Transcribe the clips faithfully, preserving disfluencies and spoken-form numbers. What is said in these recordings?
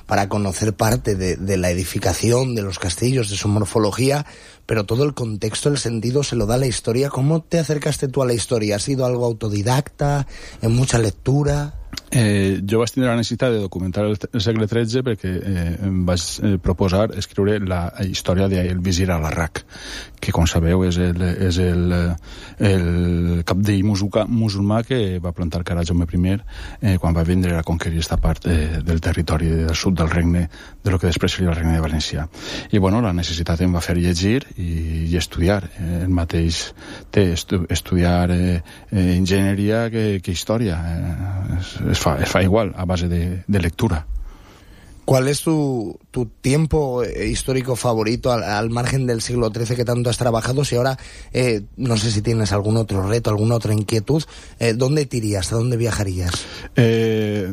para conocer parte de, de la edificación, de los castillos, de su morfología, pero todo el contexto, el sentido se lo da la historia. ¿Cómo te acercaste tú a la historia? ¿Ha sido algo autodidacta, en mucha lectura? Eh, jo vaig tindre la necessitat de documentar el, el segle tretze perquè eh, em vaig eh, proposar escriure la història del visir al-Arraq, que com sabeu és el, és el, el cabdill musulmà que va plantar cara a Jaume primer eh, quan va vindre a conquerir aquesta part eh, del territori del sud del regne, de lo que després seria el regne de València. I bueno, la necessitat em va fer llegir i, i estudiar. Eh, el mateix té estu, estudiar eh, eh, enginyeria que, que història. Eh, es, es, fa, es fa igual, a base de, de lectura. ¿Cuál es tu, tu tiempo histórico favorito al, al margen del siglo trece que tanto has trabajado? Si ahora, eh, no sé si tienes algún otro reto, alguna otra inquietud, eh, ¿dónde te irías? ¿A dónde viajarías? Eh...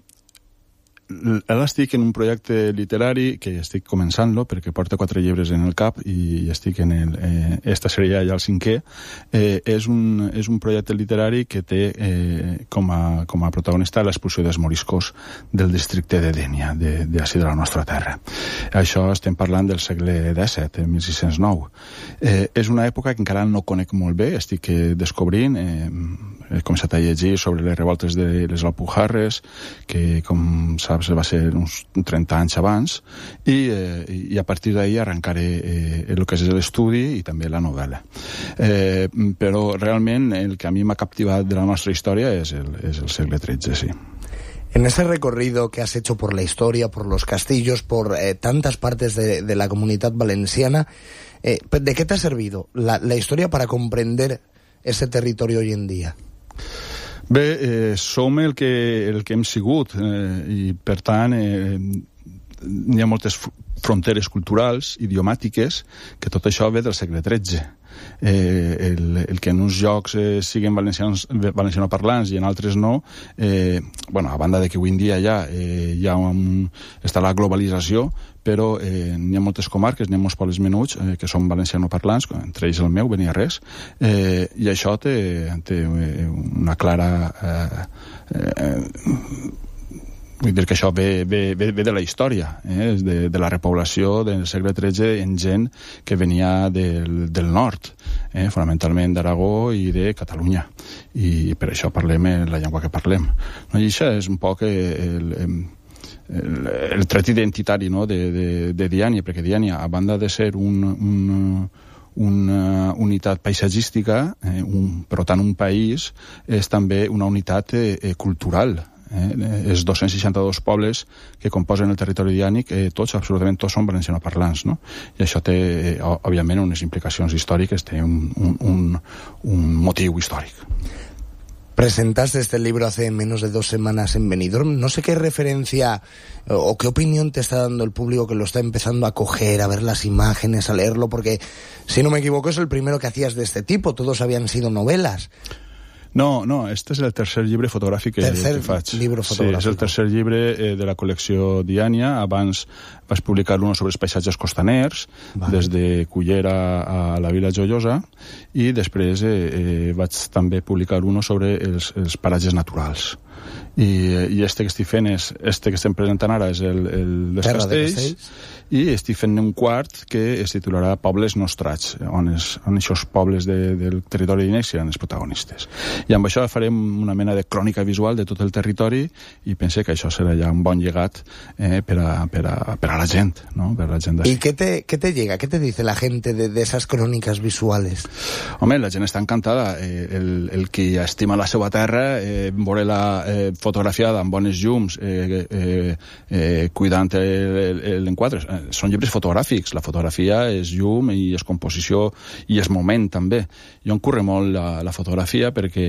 Ara estic en un projecte literari que estic començant-lo perquè porta quatre llibres en el cap i estic en el... Eh, esta seria ja el cinquè. Eh, és, un, és un projecte literari que té eh, com, a, com a protagonista l'expulsió dels moriscos del districte de Dénia, de, de, de la nostra terra. Això estem parlant del segle disset, mil sis-cents nou. Eh, és una època que encara no conec molt bé, estic eh, descobrint, eh, he començat a llegir sobre les revoltes de les Alpujarres, que com saps va ser uns trenta anys abans, i, eh, i a partir d'ahir arrencaré eh, el que és l'estudi i també la novel·la. Eh, però realment el que a mi m'ha captivat de la nostra història és el, és el segle tretze, sí. En ese recorrido que has hecho por la historia, por los castillos, por eh, tantas partes de, de la comunidad valenciana, eh, ¿de qué te ha servido la, la historia para comprender ese territorio hoy en día? Bé, eh, som el que, el que hem sigut eh, i per tant eh, hi ha moltes fronteres culturals, idiomàtiques, que tot això ve del segle tretze. Eh, el, el que en uns llocs eh, siguin valencians, valencianoparlants i en altres no, eh, bueno, a banda de que avui en dia ja eh, hi ha un, està la globalització, però eh, n'hi ha moltes comarques, n'hi ha molts pobles menuts eh, que són valencianoparlants, entre ells el meu, Beniarrés, eh, i això té, té una clara... Eh, eh, Vull dir que això ve, ve, ve de la història, eh? de, de la repoblació del segle tretze en gent que venia del, del nord, eh? fonamentalment d'Aragó i de Catalunya. I per això parlem la llengua que parlem. No? I això és un poc el, el, el, el tret identitari, no? de, de, de Diània, perquè Diània, a banda de ser un... un una unitat paisatgística, eh, un, però tant un país, és també una unitat eh, cultural. Eh, els dos-cents seixanta-dos pobles que composen el territori diànic, eh, tots, absolutament tots són valencianoparlants, no? I això té, eh, òbviament, unes implicacions històriques, té un, un, un, un motiu històric. Presentaste este libro hace menos de dos semanas en Benidorm. No sé qué referencia o qué opinión te está dando el público que lo está empezando a coger, a ver las imágenes, a leerlo, porque, si no me equivoco, es el primero que hacías de este tipo. Todos habían sido novelas. No, no, este és el tercer llibre fotogràfic que, tercer que faig. Llibre fotogràfic. Sí, és el tercer llibre eh, de la col·lecció Diània. Abans vaig publicar uno sobre els paisatges costaners, vale. Des de Cullera a la Vila Joiosa, i després eh, eh, vaig també publicar uno sobre els, els paratges naturals. I, i este que estic fent és, este que estem presentant ara és el, el dels Terra castells, de castells, i estic fent un quart que es titularà Pobles Nostrats, on, és, on aquests pobles de, del territori d'Inec seran els protagonistes. I amb això farem una mena de crònica visual de tot el territori i pense que això serà ja un bon llegat eh, per, a, per, a, per a la gent, ¿no? Per a la gent ¿Y qué te, qué te llega? ¿Qué te dice la gente de, de esas crónicas visuales? Home, la gent està encantada. Eh, el, el qui estima la seva terra, eh, veure-la eh, fotografiada amb bones llums, eh, eh, eh, cuidant l'enquadre. Són llibres fotogràfics. La fotografia és llum i és composició i és moment, també. Jo em curre molt la, la fotografia perquè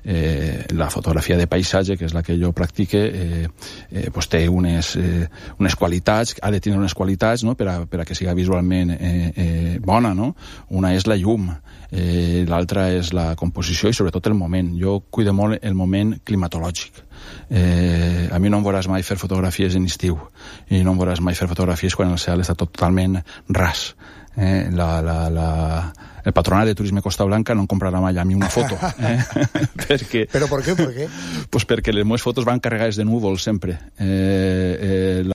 eh, la fotografia de paisatge, que és la que jo practique, eh, eh, pues té unes, eh, unes qualitats, ha de tenir unes qualitats, no?, per a, per a que siga visualment eh, eh, bona, no? Una és la llum, eh, l'altra és la composició i sobretot el moment. Jo cuido molt el moment climatològic. Eh, a mi no em veuràs mai fer fotografies en estiu i no em veuràs mai fer fotografies quan el cel està totalment ras. Eh, la, la, la, el patronat de Turisme Costa Blanca no em comprarà mai a mi una foto. Eh? perquè, ¿Pero por qué? ¿Por qué? Pues perquè les meves fotos van carregades de núvols sempre. Eh, eh,